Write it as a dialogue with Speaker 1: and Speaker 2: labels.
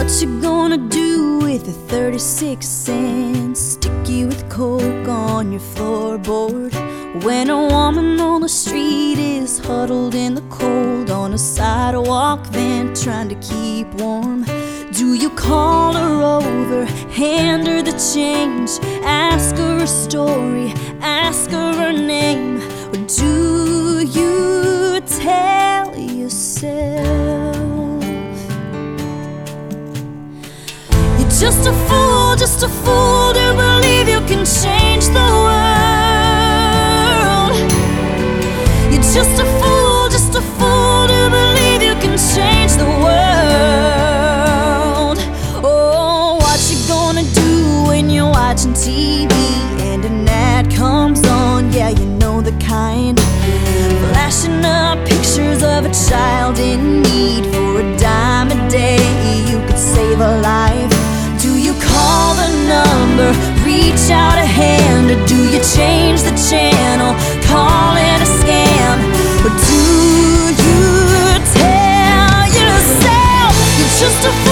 Speaker 1: What you gonna do with the 36 cents sticky with coke on your floorboard when a woman on the street is huddled in the cold on a sidewalk vent trying to keep warm? Do you call her over, hand her the change, ask her a story, ask her her name, or do you tell yourself you're just a fool to believe you can change the world? You're just a fool to believe you can change the world. Oh, what you gonna do when you're watching TV and an ad comes on? Yeah, you know the kind, flashing up pictures of a child in need. For a dime a day you could save a life. Do you call the number, reach out a hand, or do you change the channel, call it a scam? Or do you tell yourself you're just a fool